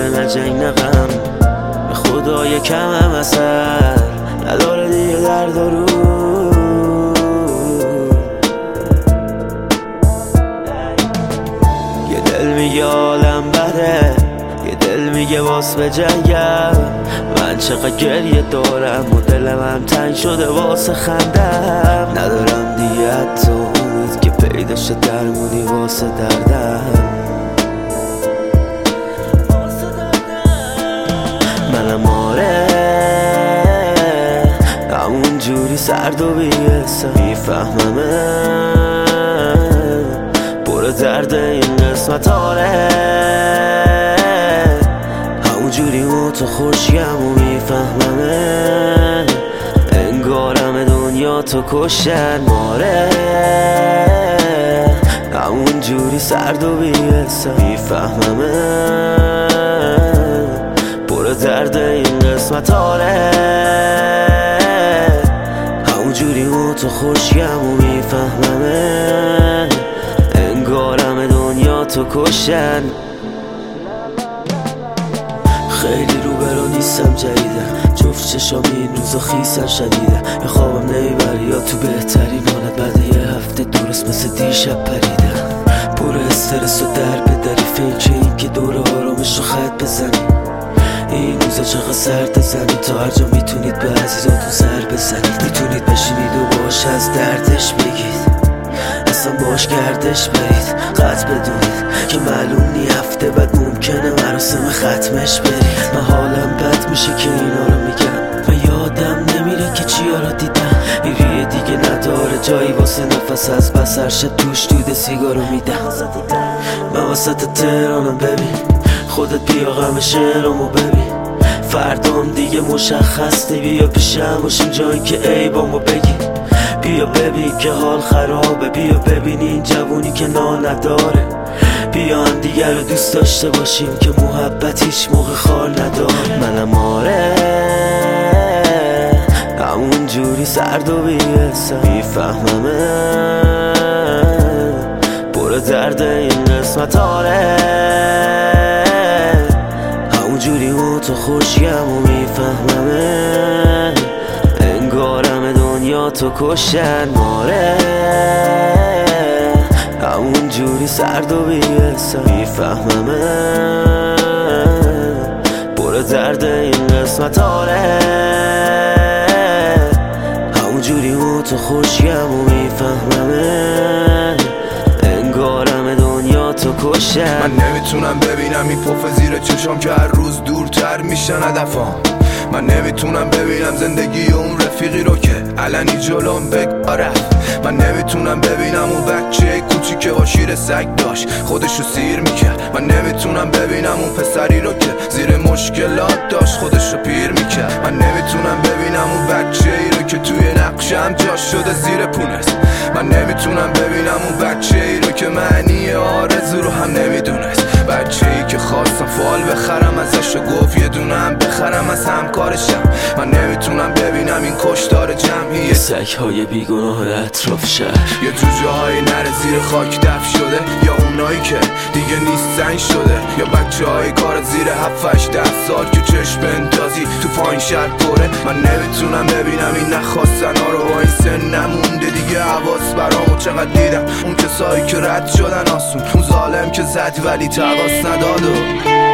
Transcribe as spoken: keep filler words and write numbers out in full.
نه جنگ نه غم، به خدا یکم هم اثر نداره دیگه درد و رو. یه دل میگه عالم بده، یه دل میگه واس به جنگم، من چقدر گریه دارم و دلم هم تنگ شده واسه خندم. ندارم دیگه حتی امید که پیدا شد درمونی واسه دردم. منم آره همون جوری سرد و بی‌حسم، میفهممه پر درد این قسمت. آره همون جوری و تو خوشیم و میفهممه انگارم دنیا تو کشتن. آره همون جوری سرد و بی‌حسم، میفهممه پر درد این قسمت. آره همون جوری و تو خوشیم و میفهممه انگارم دنیا تو کشتن. خیلی روبرو نیستم جدیدم، جفت چشام این روزا خیسم شدیدم. یا خوابم نمیبره یا تو بهترین حالت بعد یه هفته درست مثل دیشب پریدم. پر استرس و در بدری فکر این که دور آرامش رو خط بزنی. این روزا چقدر سرد زنی، تا هر جا میتونید به عزیزاتون سر بزنید. میتونید بشینید و باش از دردش بگید، اصلا باش گردش برید. قطع بدونید که معلوم نی هفته بعد ممکنه مراسم ختمش برید. من حالم بد میشه که اینا رو میگم و یادم نمیره که چیا رو دیدم. این ریه دیگه نداره جایی واسه نفس از بسر شد توش دود سیگارو میدم. من وسط تهرانم ببین، خودت بیا غم شعرامو ببین. فردام دیگه مشخص نی، بیا پیشم باشیم جایی که عیبامو بگی. بیا ببین که حال خرابه، بیا ببین این جوونی که نان نداره. بیا هم دیگر رو دوست داشته باشیم که محبت هیچ موقع خال نداره. منم آره همون جوری سرد و بی‌حسم، میفهممه پر درد این قسمت. آره همون جوری و تو خوشیم و میفهممه انگارم دنیا تو کشتن. آره همون جوری سرد و بی‌حسم، میفهممه پر درد این قسمت. آره همون جوری و تو خوشیم و میفهممه انگارم دنیا تو کشتن. من نمیتونم ببینم این پف زیر چشام که هر روز دورتر میشن هدفام. من نمیتونم ببینم زندگی اون رفیقی رو که علنی جلوم بگاره. من نمیتونم ببینم اون بچه کوچی که با شیر سگ داشت خودشو سیر میکرد. من نمیتونم ببینم اون پسری رو که زیر مشکلات داشت خودشو پیر میکرد. من نمیتونم ببینم اون بچه ای رو که توی نقشم جاش شده زیر پونست. من نمیتونم ببینم اون بچه ای رو که معنی آرزو رو هم نمیدونست. بچه ای که خواستم فال بخرم ازش و گفت یه دونم بخرم از همکارشم. من نمیتونم ببینم این کشتار جمعیه سگ های بیگناه اطراف شهر، یا جوجه های نره زیر خاک دف شده، یا اونایی که دیگه نیستن شده، یا بچه های کار زیر هفت هشت ده سال که چشم اندازی تو پایین شهر پره. من نمیتونم ببینم این نخواستن ها رو با این سن نمونده دیگه حواس برامو چقدر دیدم. اون کسایی که رد شدن آسون، اون ظالم که زد ولی تواس نداد و